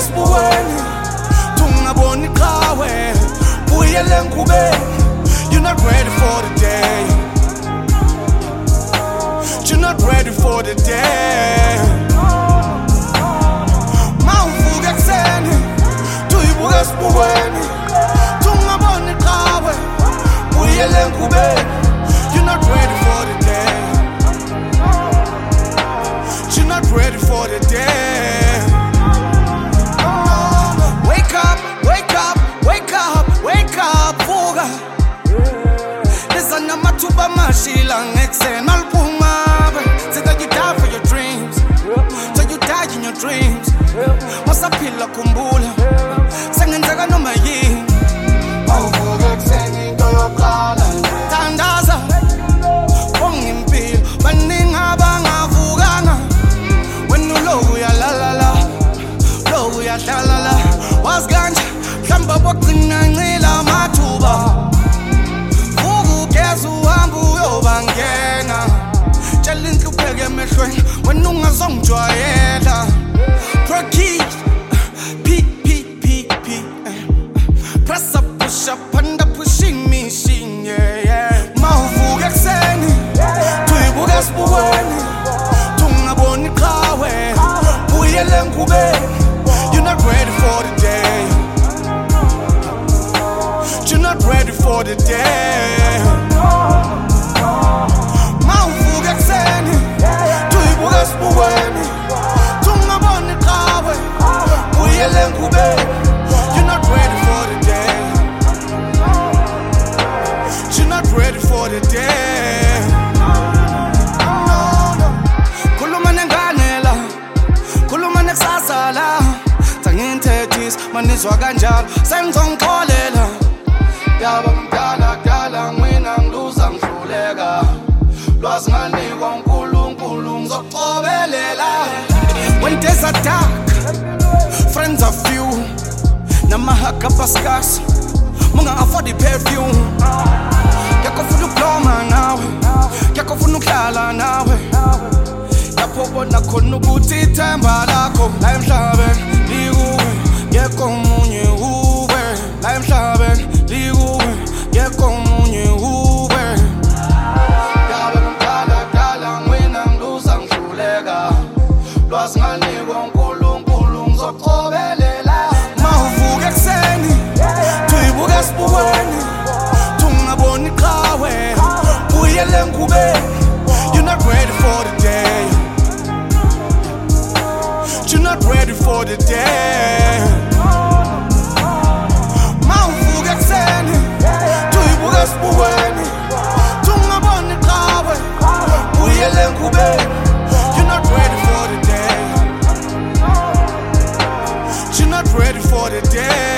esibukweni tungaboni qawe buyele ngubeni. You're not ready for the day. You're not ready for the day. Mawuvuka ekseni tuyibuka esibukweni tungaboni qawe buyele ngubeni. You're not ready for the day. You're not ready for the day. Wake up, wake up, wake up, wake up, vuka. Lisa namathuba mashila ngekuseni maluphuma. Say that you die for your dreams. So you die in your dreams. Masaphila khumbula sengenzeka noma yini. Awuvuka ekseni into yokuqala thandaza bonga impilo baningi abangavukanga. Wena uloku uyalalala loku uyadlalala wazi kanje mhlamba bogcina ncila amathuba. Vuka ugeza uhamba uyobangena tshela inhlupheko emehlweni wena ungazongijwayela. Prokeys P press up push up under pushing machine, yeah, yeah. Mawuvuka ekseni tuyibuka esibukweni tungaboni qawe buyele ngubeni. You're not ready for the day. You're not ready for the day. Mawuvuka ekseni tuyibuka esibukweni tungaboni qawe buyele ngubeni. You're not ready for the day. You're not ready for the day. Khuluma nenganela, khuluma nekusasa la. Tangintethisa manizwa kanjalo sengizongixolela. Yaba mdala dala mina ngiluza ngihluleka. Lwazi nganikwa uNkulunkulu ngizoqobelela. When days are dark, friends are few. Namahaka paskas munga afford the perfume. Yakofuna ukubloma nawe, yakofuna ukuhlala nawe. Lapho bona khona ukuthi ithemba lakho la emhlabeni likuwe yekho omunye uwe. La emhlabeni likuwe yekho omunye uwe. Yaba mdala dala mina ngiluza ngihluleka. Lwazi nganikwa uNkulunkulu ngizoqobelela. Mawuvuka ekseni tuyibuka esibukweni tungaboni qawe buyele ngubeni. You're not ready for the day. You're not ready for the day. Mawuvuka ekseni tuyibuka esibukweni tungaboni qawe buyele ngubeni. You're not ready for the day. You're not ready for the day.